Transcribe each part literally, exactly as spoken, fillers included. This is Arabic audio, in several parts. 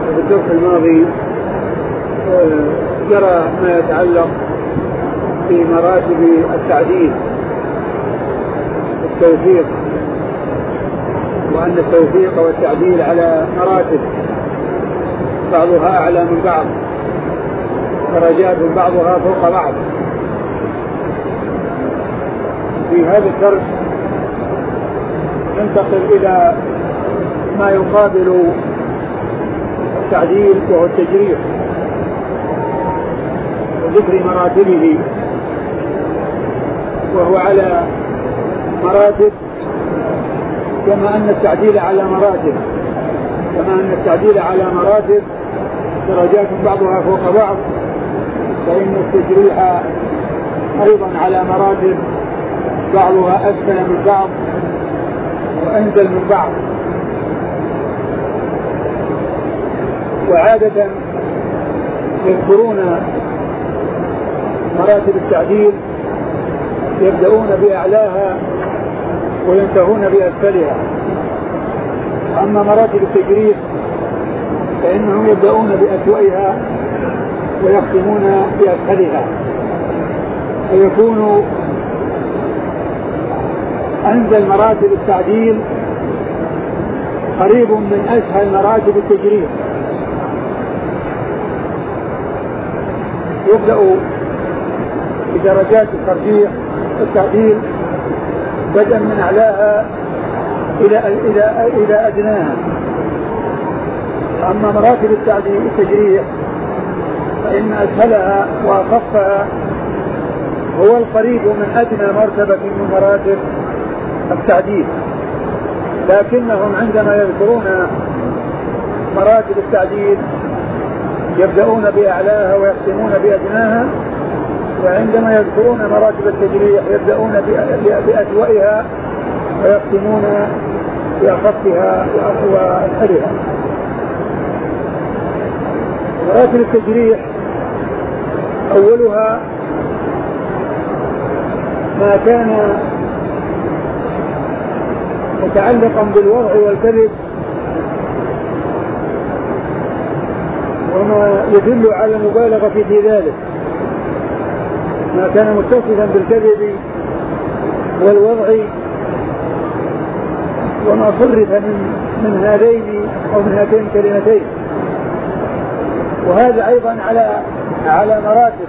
وفي الدرس الماضي جرى ما يتعلق في مراتب التعديل التوثيق، وأن التوثيق والتعديل على مراتب بعضها أعلى من بعض، درجات بعضها فوق بعض. في هذا الدرس ننتقل إلى ما يقابل التعديل وهو التجريح وذكر مراتبه، وهو على مراتب كما أن التعديل على مراتب كما أن التعديل على مراتب درجات بعضها فوق بعض، فإن التجريح أيضا على مراتب بعضها أسفل من بعض وأنزل من بعض. وعادة يذكرون مراتب التعديل يبدأون بأعلاها وينتهون بأسفلها، أما مراتب التجريح فإنهم يبدأون بأسوأها ويختمون بأسفلها، فيكون أنزل مراتب التعديل قريب من أسهل مراتب التجريح. يبدأ بدرجات الترجيح التعديل بدءا من أعلاها إلى إلى إلى أدناها. أما مراتب التعديل التجريح فإن أسهلها وأخفها هو القريب من أدنى مرتبة من مراتب التعديل، لكنهم عندما يذكرون مراتب التعديل يبدأون بأعلاها ويختمون بأدناها، وعندما يذكرون مراتب التجريح يبدأون بأسوأها ويختمون بأخفها وأسهلها. مراتب التجريح أولها ما كان متعلقا بالوضع والكذب وما يدل على المبالغة في ذلك، ما كان متصفا بالكذب والوضع وما صرف من من هذين أو من هاتين الكلمتين. وهذا أيضا على على مراتب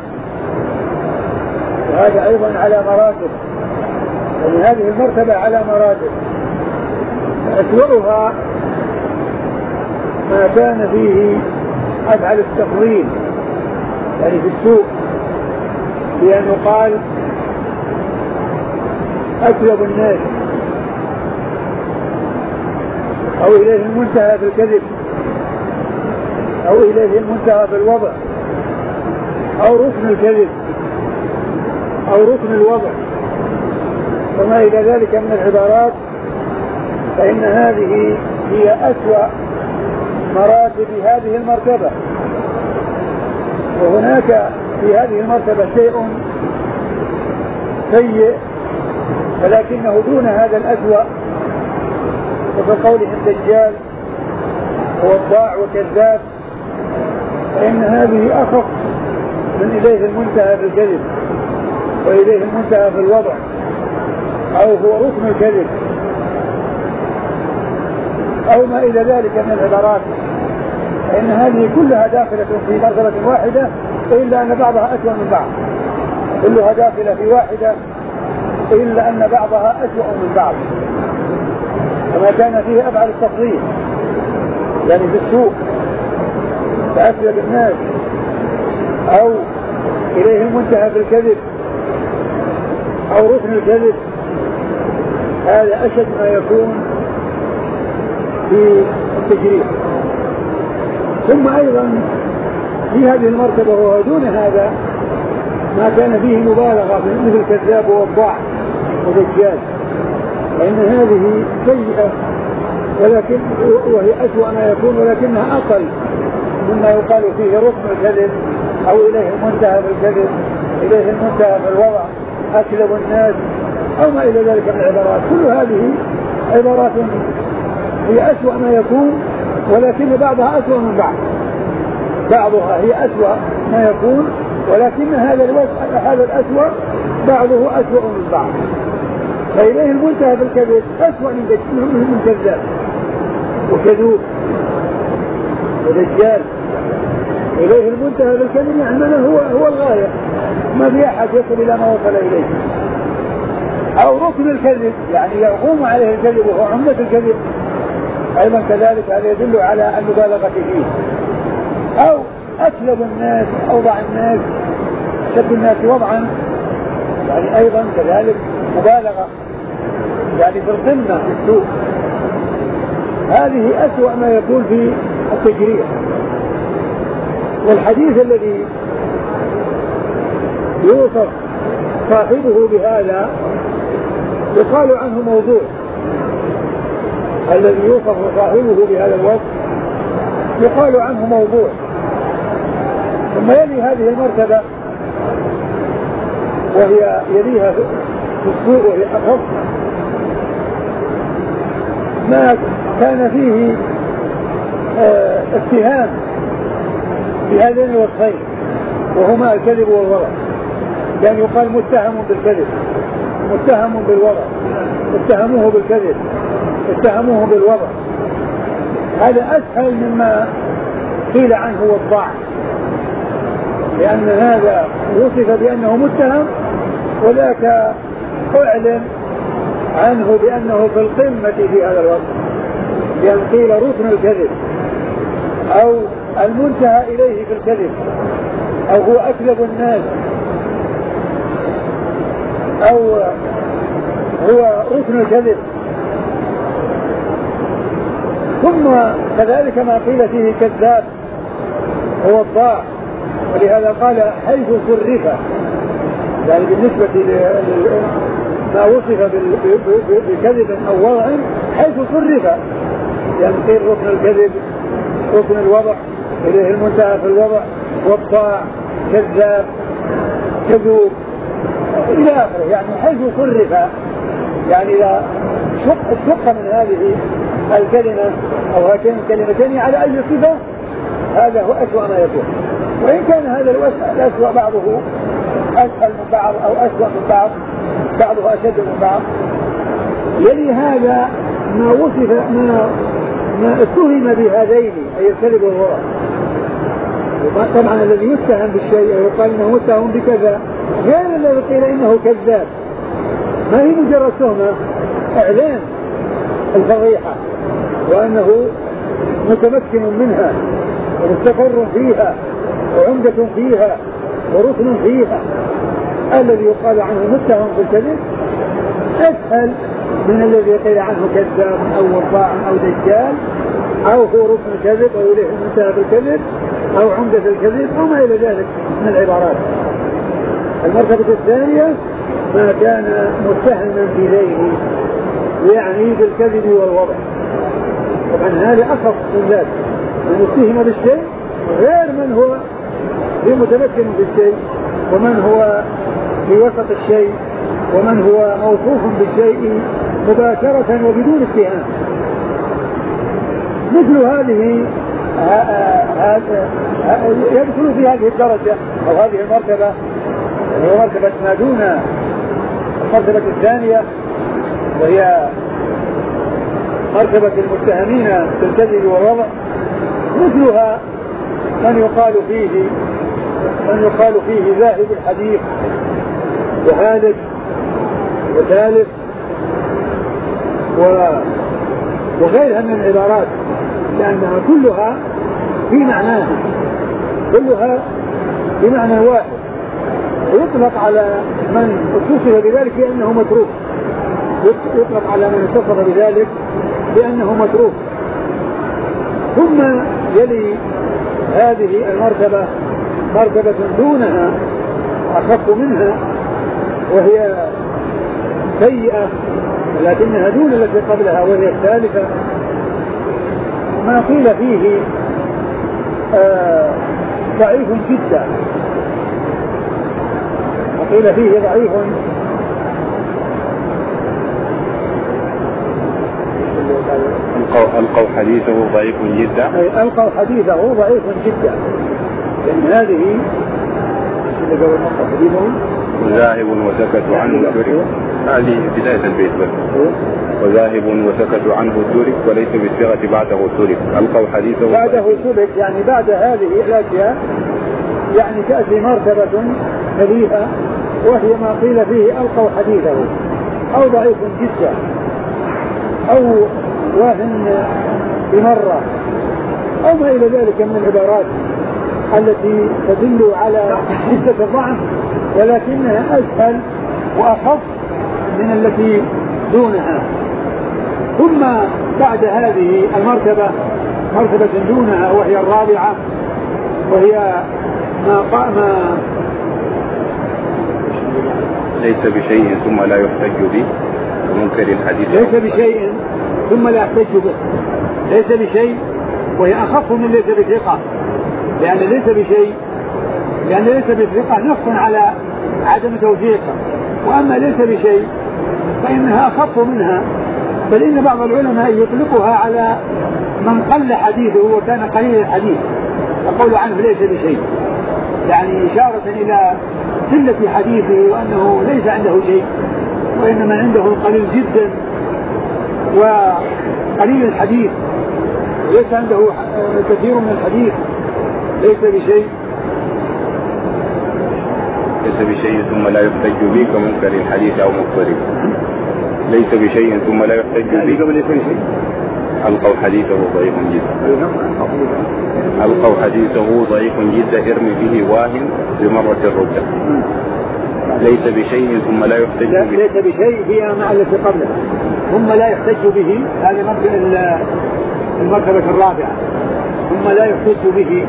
وهذا أيضا على مراتب يعني هذه المرتبة على مراتب. أسوأها ما كان فيه أفعل التفضيل يعني في السوء، بأن يقال أكذب الناس، أو إليه المنتهى في الكذب، أو إليه المنتهى في الوضع، أو ركن الكذب أو ركن الوضع وما إلى ذلك من العبارات، فإن هذه هي أسوأ مراتب هذه المرتبة. وهناك في هذه المرتبة شيء سيء ولكنه دون هذا الأسوأ، وفي قولهم دجال ووضاع وكذاب، فإن هذه أخف من إليه المنتهى في الكذب وإليه المنتهى في الوضع، أو هو ركن الكذب أو ما إلى ذلك من العبارات، فإن هذه كلها داخلة في مرتبة واحدة، إلا أن بعضها أسوأ من بعض، كلها داخلة في واحدة إلا أن بعضها أسوأ من بعض. وما كان فيه أفعل التفضيل يعني في السوء فأكذب الناس، أو إليه المنتهى في الكذب أو ركن الكذب، هذا أشد ما يكون في التجريح. ثم أيضا في هذه المرتبة وهو دون هذا ما كان فيه مبالغة مثل كذاب ووضاع ودجال، فإن هذه سيئة ولكن وهي أسوأ ما يكون، ولكنها أقل مما يقال فيه ركن الكذب أو إليه المنتهى بالكذب، إليه المنتهى بالوضع، أكذب الناس أو ما إلى ذلك من العبارات. كل هذه عبارات هي أسوأ ما يكون ولكن بعضها أسوأ من بعض، بعضها هي أسوأ ما يكون، ولكن هذا الوجه هذا الأسوأ بعضه أسوأ من بعض. فإليه المنتهى بالكذب أسوأ من كذاب وكذوب ودجال. إليه المنتهى بالكذب يعني هو هو الغاية، ما في أحد يصل إلى ما وصل إليه. أو ركن الكذب يعني يقوم عليه الكذب وهو عمدة الكذب، أيضا كذلك هذا يدل على المبالغة فيه. أو أكذب الناس أوضع الناس شد الناس وضعا، يعني أيضا كذلك مبالغة، يعني في القمة في السوء. هذه أسوأ ما يكون في التجريح. والحديث الذي يوصف صاحبه بهذا يقال عنه موضوع، الذي يوصف صاحبه بهذا الوصف يقال عنه موضوع. ثم يلي هذه المرتبة وهي يليها في السوء وهي أخف ما كان فيه اه اتهام بهذين الوصفين، وهما الكذب والورع. كان يعني يقال متهم بالكذب، متهم بالورع، اتهموه بالكذب، اتهموه بالورع. هذا أسهل مما قيل عنه وضاع، لأن هذا وصف بأنه متهم، وذاك أعلن عنه بأنه في القمة في هذا الوصف، لأن قيل ركن الكذب أو المنتهى إليه في الكذب، أو هو أكذب الناس، أو هو ركن الكذب. ثم كذلك ما قيل فيه كذاب هو الضاع، ولهذا قال حيث صرف، يعني بالنسبة لما وصف بكذب أو وضع حيث صرف، يعني قيل ركن الكذب ركن الوضع إليه المنتهى في الوضع، والضاع كذاب كذوب إلى آخره. يعني حيث صرف، يعني إذا شق الشق من هذه الكلمة أو هاتين الكلمتين على أي صفة، هذا هو أسوأ ما يكون. وإن كان هذا الأسوأ بعضه أسهل من بعض أو أسوأ من بعض، بعضه أشد من بعض. يلي هذا ما وصف ما ما اتهم بهذين أي الكذب والورع. طبعا الذي يتهم بالشيء ويقال انه متهم بكذا غير الذي قيل انه كذاب، ما هي مجرد تهمة، اعلان الفضيحة وانه متمكن منها ومستقر فيها وعمدة فيها وركن فيها. الذي يقال عنه متهم بالكذب اسهل من الذي قيل عنه كذاب او وضاع او دجال او هو ركن الكذب او اليه المنتهى بالكذب أو عمدة الكذب أو ما إلى ذلك من العبارات. المرتبة الثانية ما كان متهما بذيله، يعني بالكذب والوضع. طبعا هذا أخف من ذلك، من اتهم بالشيء غير من هو متمكن بالشيء، ومن هو في وسط الشيء، ومن هو موصوف بالشيء مباشرة وبدون اتهام. مثل هذه يدخل في هذه الدرجة أو هذه المرتبة، هي مرتبة ما دون المرتبة الثانية، وهي مرتبة المتهمين بالكذب والوضع. مثلها من يقال فيه من يقال فيه ذاهب الحديث وهالك وثالث وغيرها من العبارات، لأنها كلها في معناه، كلها بمعنى واحد، ويطلق على من اتصف بذلك بأنه متروك، يطلق على من اتصف بذلك بأنه متروك. ثم يلي هذه المرتبة مرتبة دونها أخف منها وهي سيئة، لكنها دون التي قبلها وهي الثالثة. ما قيل فيه آه ضعيف جدا، وقيل فيه ضعيف ألقوا, ألقوا حديثه ضعيف جدا. أي ألقوا حديثه ضعيف جدا، لأن هذه وذاهب وسكتوا عنه الدرك، هذه بداية البيت بس. وذاهب وسكتوا عنه الدرك وليس بالصيغة بعده سرك. ألقوا حديثه بعده سرك، يعني بعد هذه الأشياء يعني تأتي مرتبة مليئة وهي ما قيل فيه ألقوا حديثه أو ضعيف جدا أو واهن بمرة أو ما إلى ذلك من العبارات التي تدل على شدة الضعف، ولكنها أسهل وأخف من التي دونها. ثم بعد هذه المرتبة مرتبة دونها وهي الرابعة، وهي ما قام ليس بشيء ثم لا يحتج به ومنكر الحديث. ليس بشيء ثم لا يحتج به، ليس بشيء وهي أخف من ليس بثقة، لأن ليس بشيء لأن ليس بثقة نص على عدم توثيقه، وأما ليس بشيء فإنها أخف منها، بل إن بعض العلماء يطلقها على من قل حديثه وكان قليل الحديث، يقول عنه ليس بشيء، يعني إشارة إلى قلة حديثه وأنه ليس عنده شيء، وإنما عنده قليل جدا وقليل الحديث، ليس عنده كثير من الحديث، ليس بشيء ليس بشيء ثم لا يحتج به كمنكر الحديث أو مضطرب. ليس بشيء ثم لا يحتج به. ألقوا حديثه ضعيف جدا. ألقوا حديثه ضعيف جدا ارمي به واهن بمرة الردة. ليس بشيء ثم لا يحتج به. ليس بشيء هي مع التي قبلها ثم لا يحتج به، هذه المرتبة الرابعة. ثم لا يحتج به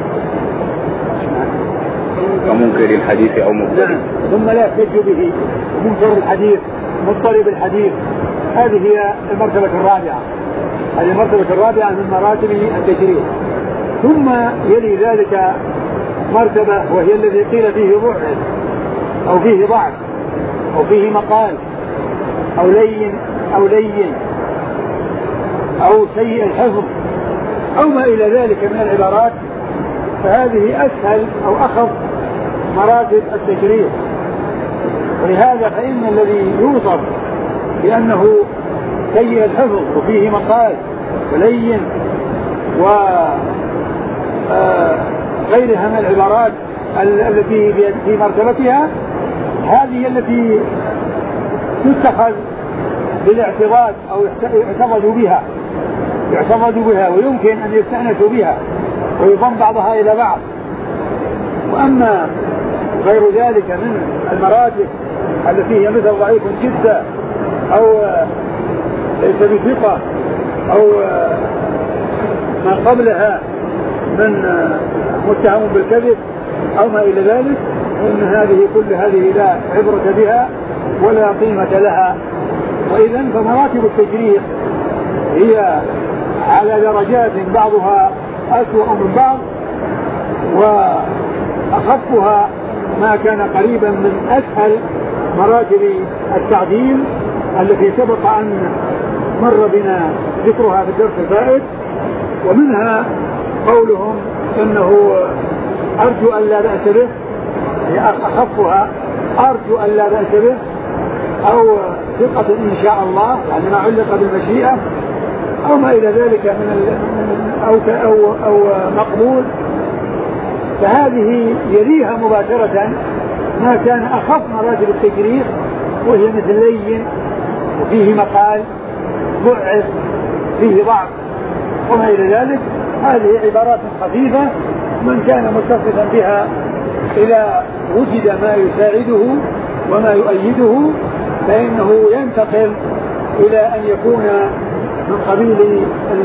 كمنكر الحديث أو مضطرب. نعم. ثم لا يحتج به منكر الحديث مضطرب الحديث، هذه هي المرتبة الرابعة. هذه المرتبة الرابعة من مراتب التجريح. ثم يلي ذلك مرتبة وهي الذي قيل فيه ضعف أو فيه ضعف أو فيه مقال أو لين أو لين أو سيء الحفظ أو ما إلى ذلك من العبارات، فهذه أسهل أو أخف مراتب التجريح. ولهذا فإن الذي يوصف بأنه سيء الحفظ وفيه مقال ولين وغيرها من العبارات التي في مرتبتها، هذه التي تتخذ بالاعتراض أو يعتمد بها يعتمد بها ويمكن أن يستأنسوا بها ويضم بعضها إلى بعض. وأما غير ذلك من المراتب التي هي مثل ضعيف جدا أو ليس بثقة أو ما قبلها من متهم بالكذب أو ما إلى ذلك، فإن هذه كل هذه لا عبرة بها ولا قيمة لها. وإذن فمراتب التجريح هي على درجات بعضها أسوأ من بعض، وأخفها ما كان قريبا من أسهل مراتب التعديل التي سبق أن مر بنا ذكرها في الدرس الفائت. ومنها قولهم إنه أرجو أن لا بأس به، هي أخفها أرجو أن لا بأس به، أو ثقة إن شاء الله يعني ما علق بالمشيئة أو ما إلى ذلك من أو أو أو مقبول. فهذه يليها مباشرة ما كان أخف مراتب التجريح وهي مثل لين وفيه مقال ضعف فيه ضعف وما إلى ذلك. هذه عبارات خفيفة من كان متصفا بها إذا وجد ما يساعده وما يؤيده فإنه ينتقل إلى أن يكون من قبيل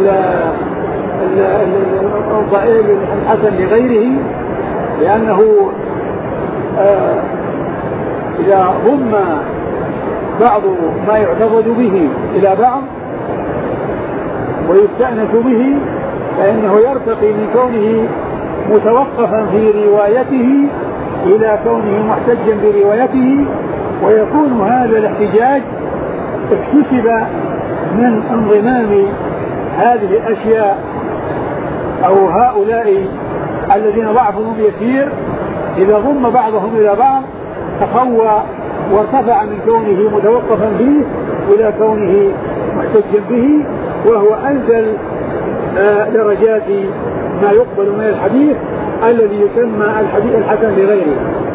الضعيف الحسن لغيره، لأنه آه إذا ضم بعض ما يعتقد به إلى بعض ويستأنس به فإنه يرتقي من كونه متوقفا في روايته إلى كونه محتجا بروايته، ويكون هذا الاحتجاج اكتسب من انضمام هذه الأشياء أو هؤلاء الذين ضعفهم يسير إذا ضم بعضهم إلى بعض تقوى وارتفع من كونه متوقفا فيه إلى كونه محتجا به، وهو أنزل آه درجات ما يقبل من الحديث الذي يسمى الحديث الحسن لغيره.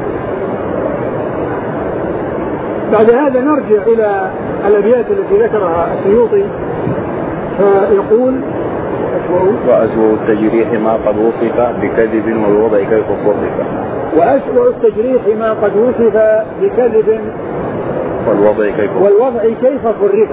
بعد هذا نرجع إلى الأبيات التي ذكرها السيوطي فيقول: وأسوأ التجريح ما قد وصف بكذب والوضع كيف صرف. وأسوأ التجريح ما قد وصف بكذب والوضع كيف والوضع كيف صرف.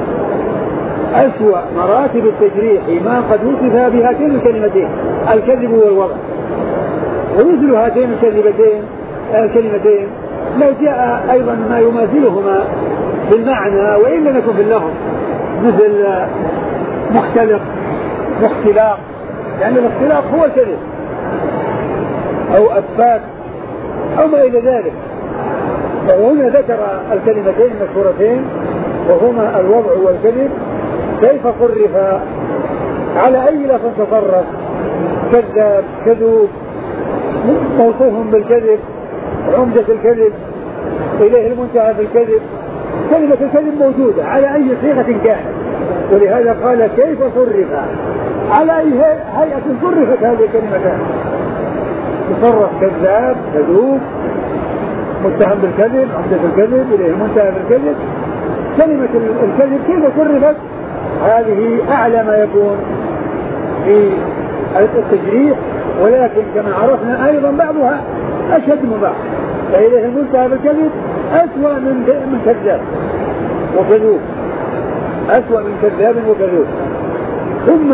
أسوأ مراتب التجريح ما قد وصف بهاتين الكلمتين الكذب والوضع. ومثل هاتين الكلمتين الكلمتين لو جاء أيضا ما يماثلهما بالمعنى وإن لم يكن في اللفظ، مثل مختلق مختلاق، لأن يعني الاختلاق هو الكذب أو أفاك أو ما إلى ذلك. وهنا ذكر الكلمتين المشهورتين وهما الوضع والكذب كيف صرف، على أي لفظ تصرف، كذاب كذوب موصوف بالكذب عمدة الكذب إليه المنتهى بالكذب. كلمة الكذب موجودة على أي صيغة كانت، ولهذا قال كيف صرف، على أي هيئة صرفت هذه الكلمتان. تصرف كذاب كذوب متهم بالكذب عمدة الكذب إليه المنتهى بالكذب. كلمة الكذب كيف صرفت، هذه أعلى ما يكون في التجريح، ولكن كما عرفنا أيضا بعضها أشد من بعض. فإليه المنتهى بالكذب أسوأ من من كذاب وكذوب، أسوأ من كذاب وكذوب. ثم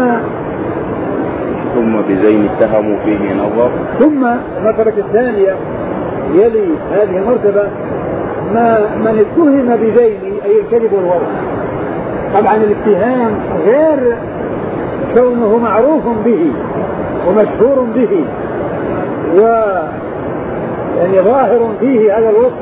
ثم بزين اتهموا فيه نظر. ثم المرتبة الثانية يلي هذه المرتبة ما من اتهم بزين أي الكذب والوضع. طبعا الاتهام غير كونه معروف به ومشهور به و يعني ظاهر فيه هذا الوصف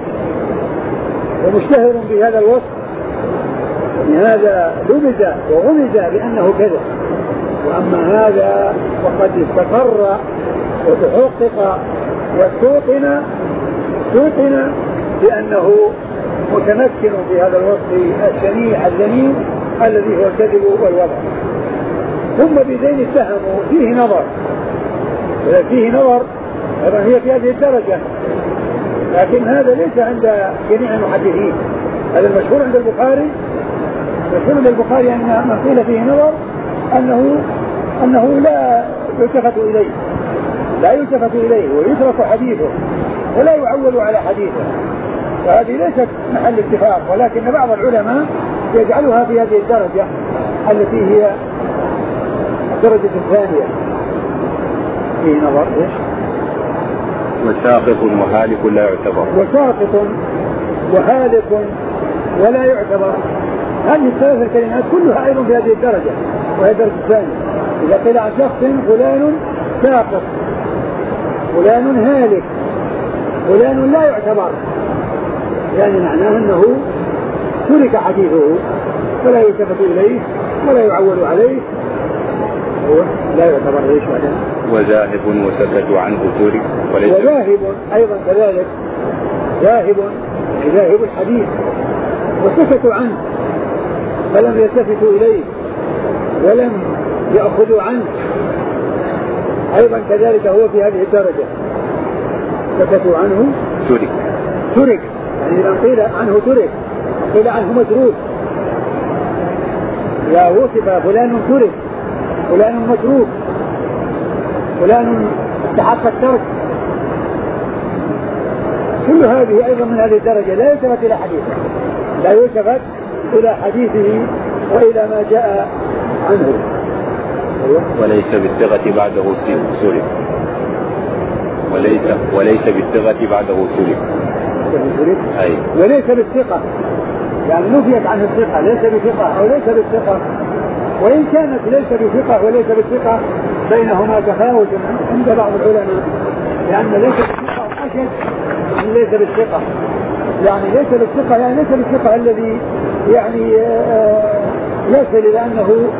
ومشتهر بهذا الوصف، يعني هذا لبس وغمز بأنه كذا. وأما هذا وقد استقر وتحقق واستوطن استوطن بأنه متمكن في هذا الوصف الشنيع الذميم الذي هو الكذب والوضع. ثم بذين اتهموا فيه نظر، فيه نظر هذا هي في هذه الدرجة، لكن هذا ليس عند جميع المحدثين. هذا المشهور عند البخاري، المشهور عند البخاري أن من قيل فيه نظر أنه أنه لا يلتفت إليه لا يلتفت إليه ويترك حديثه ولا يعول على حديثه، فهذه ليست محل اتفاق، ولكن بعض العلماء يجعلها في هذه الدرجة التي هي الدرجة الثانية. فيه نظر إيش؟ وساقط وهالك لا يعتبر. وساقط وهالك ولا يعتبر، هذه الثلاث الكلمات كلها أيضا في هذه الدرجة وهي الدرجة الثانية. إذا قيل عن شخص فلان ساقط فلان هالك فلان لا يعتبر، يعني معناه أنه ترك حديثه فلا يلتفت إليه ولا يعول عليه، لا يعتبر ليش بعدين. وذاهب وسكتوا عنه ترك. وذاهب أيضا كذلك، ذاهب ذاهب الحديث وسكتوا عنه فلم يلتفتوا إليه ولم يأخذوا عنه، أيضا كذلك هو في هذه الدرجة. سكتوا عنه ترك ترك يعني إذا قيل عنه ترك قيل عنه متروك. لا وصف فلان ترك فلان متروك فلان استحق الترك، كل هذه أيضا من هذه الدرجة لا يلتفت إلى حديثه لا يلتفت إلى حديثه وإلى ما جاء عنه. وليس بالثقة بعده سلك وليس وليس بالثقة بعده سلك أي وليس بالثقة يعني نفيت عنه الثقة، ليس بثقة أو ليس بالثقة، وإن كانت ليس بثقة وليس بالثقة بينهما تفاوت عند بعض العلماء، لأن ليس بالثقة أشد من ليس بالثقة. يعني ليس بالثقة يعني ليس بالثقة الذي يعني يصل إلى أنه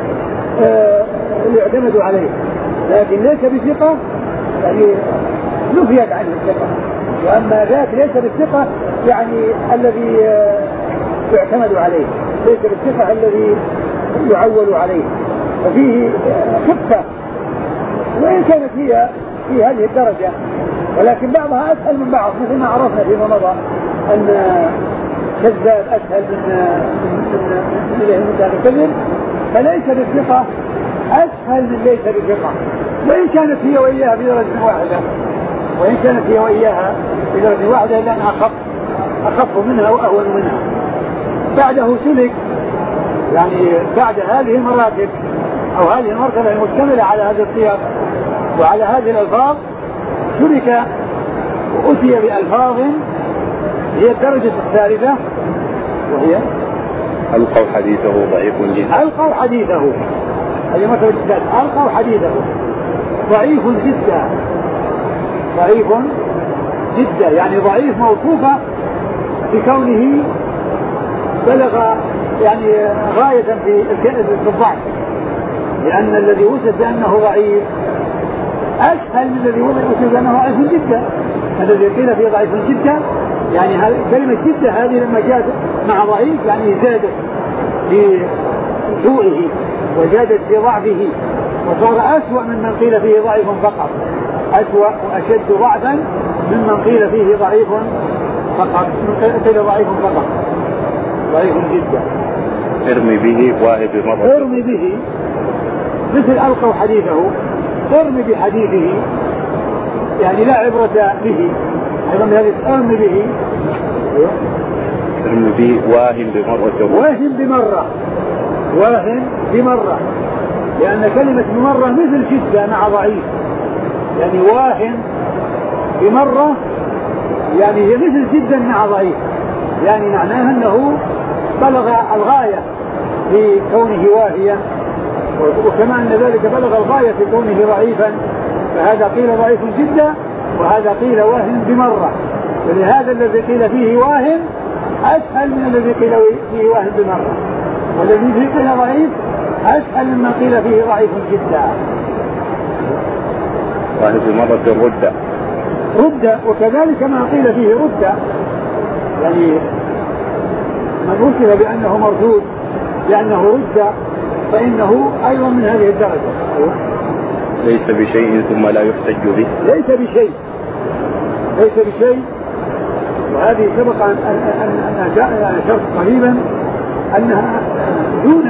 آه يعتمد عليه، لكن ليس بثقة يعني نفيت عنه الثقة. وأما ذاك ليس بالثقة يعني الذي آه يعتمد عليه، ليس بالثقة الذي يعول عليه، وفيه خفة وإن كانت هي في هذه الدرجة، ولكن بعضها أسهل من بعض، مثل ما عرفنا فيما مضى أن كذاب أسهل من من من الكذب، فليس بالثقة أسهل من ليس بالثقة، وإن كانت هي وإياها بدرجة واحدة، وإن كانت هي وإياها بدرجة واحدة إلا أنها أخف أخف منها وأهون منها. بعده سلك يعني بعد هذه المراتب أو هذه المرتبة المشتملة على هذا السياق وعلى هذه الألفاظ، سلك وأتي بألفاظ هي الدرجة الثالثة، وهي ألقوا حديثه ضعيف جدا. ألقوا حديثه هذه مرتبة الثالثة، ألقوا حديثه ضعيف جدا، ضعيف جدا يعني ضعيف موصوفة بكونه بلغ يعني غاية في الضعف، لأن الذي وصف بأنه ضعيف أسهل من الذي وصف بأنه ضعيف جدا. الذي قيل فيه ضعيف جدا يعني كلمة جدا هذه لما جاءت مع ضعيف يعني زادت في سوءه وزادت في ضعفه، وصار أسوأ ممن قيل فيه ضعيف فقط، أسوأ وأشد ضعفا ممن قيل فيه ضعيف فقط، من قيل ضعيف فقط، ضعيف جدا. ارمي به واهب مرة، ارمي به مثل ألقوا حديثه، ارمي بحديثه يعني لا عبرة به، أيضا هذه ارمي به، ارمي به واهب بمرة، واهب بمرة، واهب بمرة، لأن كلمة بمرة مثل جدا مع ضعيف، يعني واهب بمرة يعني هي مثل جدا مع ضعيف، يعني معناها أنه بلغ الغاية في كونه واهيا، وكما أن ذلك بلغ الغاية في كونه ضعيفا، فهذا قيل ضعيف جدا وهذا قيل واهن بمرة، ولهذا الذي قيل فيه واهن أسهل من الذي قيل فيه واهن بمرة، والذي فيه قيل ضعيف أسهل مما قيل فيه ضعيف جدا. واهن بمرة ردة، ردة، وكذلك ما قيل فيه ردة يعني من وصف بأنه مردود لأنه رد فإنه أيضا من هذه الدرجة. ليس بشيء ثم لا يحتج به، ليس بشيء، ليس بشيء، وهذه سبق أن أن أن شرط قريبا أنها دون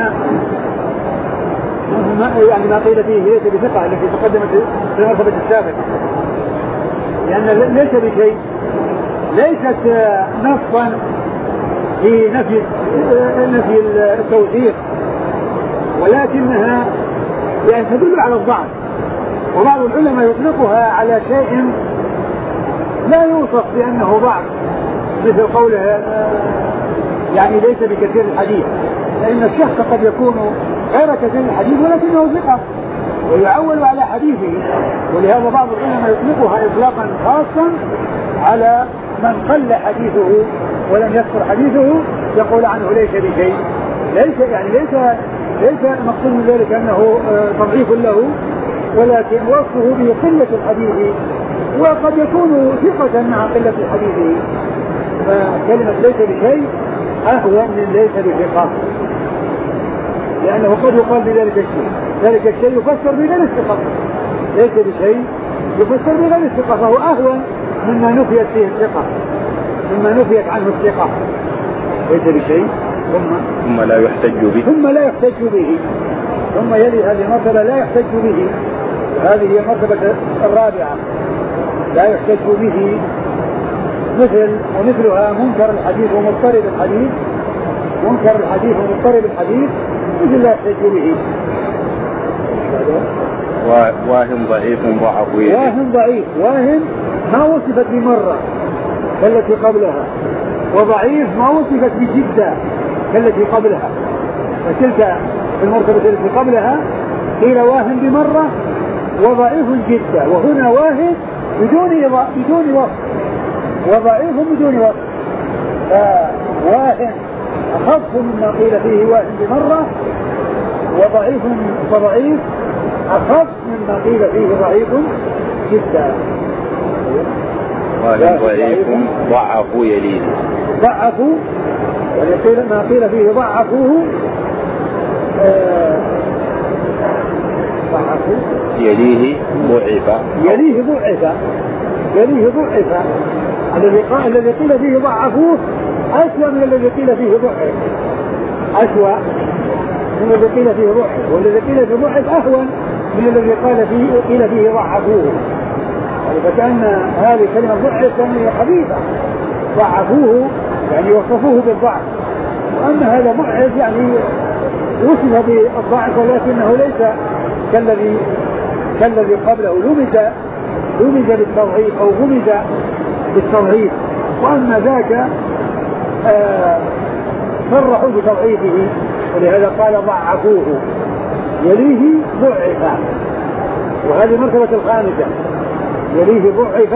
يعني ما قيل فيه ليس بثقة التي تقدمت في المرتبة السابقة، لأن ليس بشيء ليست نصا في نفي نفي التوثيق، ولكنها يعني تدل على الضعف، وبعض العلماء يطلقها على شيء لا يوصف بأنه ضعف، مثل قوله يعني ليس بكثير الحديث، لأن الشخص قد يكون غير كثير الحديث ولكنه ثقة ويعول على حديثه، ولهذا بعض العلماء يطلقها إطلاقا خاصا على من قل حديثه ولم يكثر حديثه، يقول عنه ليس بشيء، ليس يعني ليس ليس مقصود من ذلك أنه تضعيف له، ولكن وصفه بقلة الحديث، وقد يكون ثقة مع قلة حديثه، فكلمة ليس بشيء أهون من ليس بثقة، لأنه قد يقال بذلك الشيء، ذلك الشيء يفسر بغير الثقة، ليس بشيء يفسر بغير الثقة، فهو أهون مما نفيت فيه الثقة، مما نفيت عنه الثقة، ليس بشيء ثم ثم لا يحتج به، ثم لا يحتج به، ثم يلي هذه المرتبة لا يحتج به، وهذه هي المرتبة الرابعة لا يحتج به، مثل ومثلها منكر الحديث ومضطرب الحديث، منكر الحديث ومضطرب الحديث مثل لا يحتج به. واهن ضعيف ضعف، واهن ضعيف، واهن ما وصفت بمرة كالتي قبلها، وضعيف ما وصفت بجدة كالتي قبلها، فتلك المرتبة التي قبلها قيل واهن بمرة وضعيف جدة، وهنا واهن بدون بدون وصف وضعيف بدون وصف، فواهن أخف مما قيل فيه واهن بمرة، وضعيف وضعيف أخف مما قيل فيه ضعيف جدا. قال ضعيف ضعفوا يليه ضعفوا يعني قيل ما قيل فيه ضعفوه آه ضعفوا يليه ضعف يليه ضعف يليه ضعف الذي قال الذي قيل فيه ضعفوه أسوأ من الذي قيل فيه ضعف أسوأ من الذي قيل فيه ضعف والذي قيل فيه ضعف أهون من الذي قال فيه قيل فيه ضعفوه. فكأن هذه كلمة ضعف يعني خبيثة ضعفوه يعني وصفوه بالضعف وأن هذا ضعف يعني وصف بالضعف ولكنه ليس كالذي كالذي قبله لمز لمز بالتضعيف أو غمز بالتضعيف وأما ذاك آه صرحوا بتضعيفه ولهذا قال ضعفوه يليه ضعف وهذه المرتبة الخامسة يليه ضعف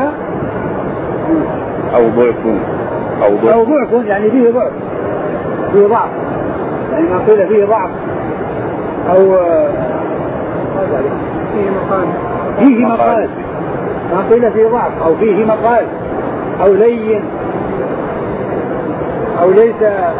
أو ضعف أو ضعف, أو ضعف يعني فيه ضعف فيه ضعف يعني ما قيل فيه ضعف أو فيه مقال فيه مقال ما قيل فيه ضعف أو فيه مقال أو لين أو ليس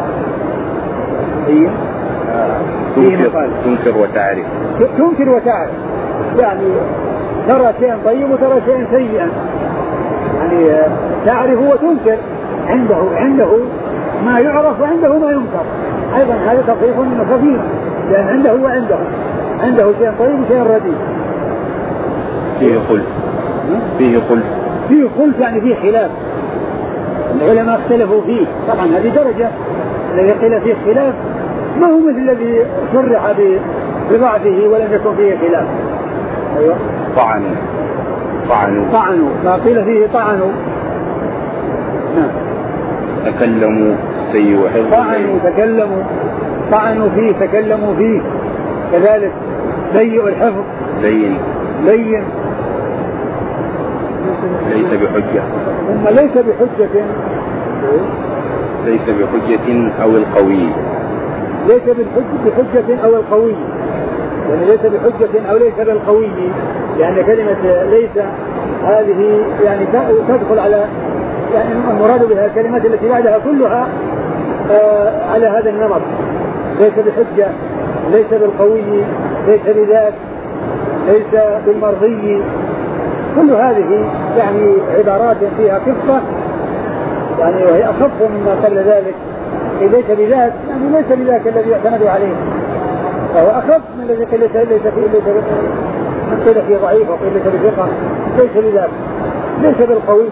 لين فيه مقال تنكر وتعرف تنكر وتعرف يعني ترى شيئا طيب وترى شيئا سيئا يعني تعرف وتنكر عنده عنده ما يعرف وعنده ما ينكر أيضا هذا تطبيق خفيف لأن عنده وعنده عنده شيء طيب وشيء رديء. فيه خلف فيه خلف فيه خلف يعني فيه خلاف العلماء اختلفوا فيه طبعا هذه درجة الذي قيل فيه خلاف ما هو مثل الذي صرح بضعفه ولم يكن فيه خلاف. أيوة طعنوا طعنوا طعنوا ما قيل فيه طعنوا نعم تكلموا سيء وحفظ طعنوا تكلموا طعنوا فيه تكلموا فيه كذلك سيء الحفظ لين لين ليس بحجة ثم ليس بحجة ليس بحجة أو القوي ليس بحجة أو القوي يعني ليس بحجة أو ليس بالقوي لأن يعني كلمة ليس هذه يعني تدخل على يعني المراد بها الكلمات التي بعدها كلها آه على هذا النمط ليس بحجة ليس بالقوي ليس بذات ليس بالمرضي كل هذه يعني عبارات فيها قصة يعني وهي أخف مما قبل ذلك ليس بذات يعني ليس بذاك الذي يعتمد عليه فهو أخف من الذي قيل ليس ليس من قيل فيه ضعيف وقيل ليس بثقة ليس بذاك ليس بالقوي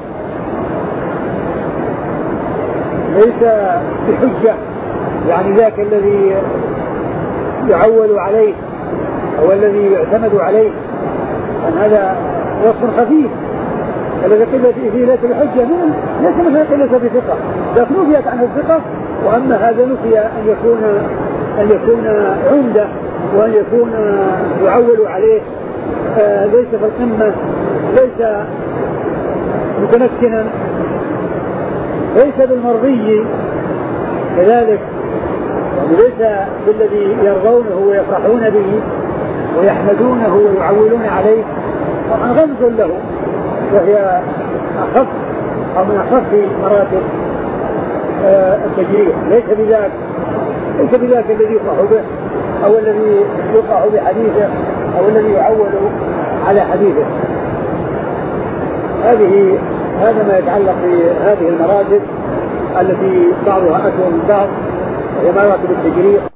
ليس بحجة يعني ذاك الذي يعول عليه أو الذي يعتمد عليه أن هذا وصف خفيف الذي قيل فيه ليس بحجة ليس مثل قيل ليس بثقة لكن نفيت عنه الثقة وأما هذا نفي أن يكون أن يكون عمدة وأن يكون يعول عليه آه ليس في القمة ليس متمكنا ليس بالمرضي كذلك يعني ليس بالذي يرضونه ويفرحون به ويحمدونه ويعولون عليه طبعا غمز له وهي أخف أو من أخف مراتب آه التجريح ليس بذاك ليس بذاك الذي يفرح به أو الذي يقع بحديثه أو الذي يعول على حديثه. هذه هذا ما يتعلق بهذه المراتب التي بعضها أكثر من بعض وهي مراتب التجريح.